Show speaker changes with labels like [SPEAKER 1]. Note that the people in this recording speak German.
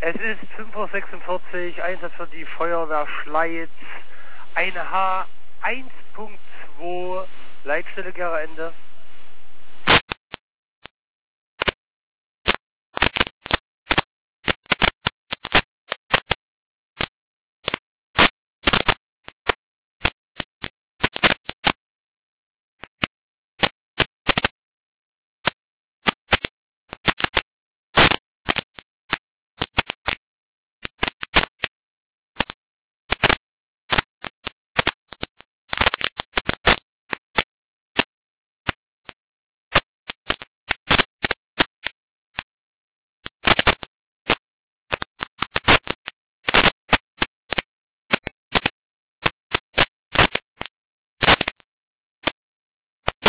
[SPEAKER 1] Es ist 5:46 Uhr, Einsatz für die Feuerwehr Schleiz, eine H1.2, Leitstelle Gera Ende.